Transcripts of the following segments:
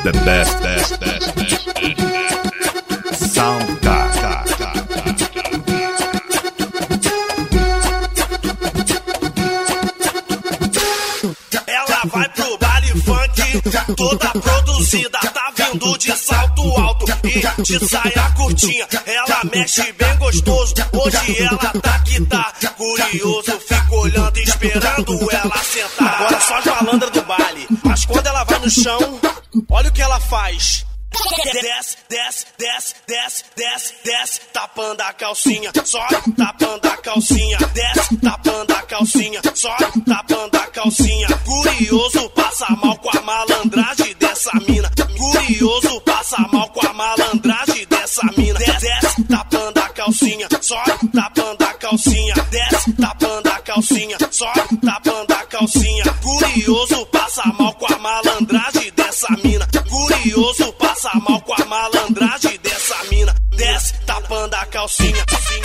The best sound guy. Ela vai pro baile funk, toda produzida, tá vindo de salto alto e de saia curtinha. Ela mexe bem gostoso, hoje ela tá que tá curioso, fico olhando e esperando ela sentar. Agora só as malandras do baile, mas quando ela vai no chão, olha o que ela faz. Desce, desce, desce, desce, desce, desce, tapando a calcinha, só tapando a calcinha, desce, tapando a calcinha, só tapando a calcinha. Curioso passa mal com a malandragem dessa mina. Curioso passa mal com a malandragem dessa mina. Desce, tapando a calcinha, só tapando a calcinha, desce, tapando a calcinha, só tapando a calcinha. Curioso passa mal com a malandragem dessa mina. Curioso passa mal com a malandragem dessa mina. Desce, tapando a calcinha.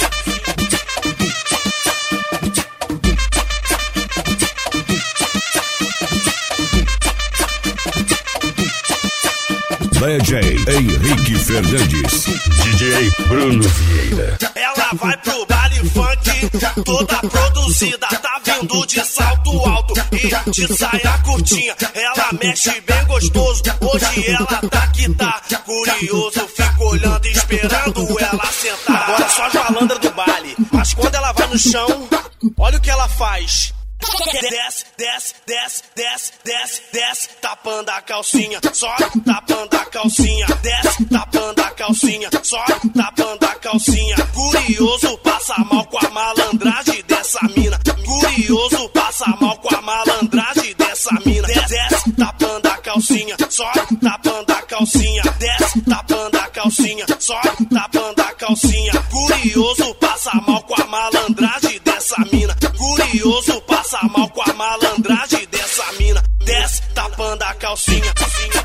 DJ Henrique Fernandes, DJ Bruno Vieira. Ela vai pro baile funk, toda produzida, tá vindo de salto alto e de saia curtinha. Ela mexe bem gostoso, hoje ela tá que tá curioso, fico olhando e esperando ela sentar. Agora só as malandras do baile, mas quando ela vai no chão, olha o que ela faz. Desce, desce, desce, desce, desce, desce, tapando a calcinha, só tapando a calcinha, desce, tapando a calcinha, só tapando a calcinha. Curioso passa mal com a malandragem dessa mina. Curioso passa mal com a malandragem dessa mina. Desce, tapando a calcinha, só tapando a calcinha, desce, tapando a calcinha, só tapando a calcinha. Curioso passa mal com a malandragem dessa mina. Curioso passa mal com a malandragem dessa mina. Desce, tapando a calcinha.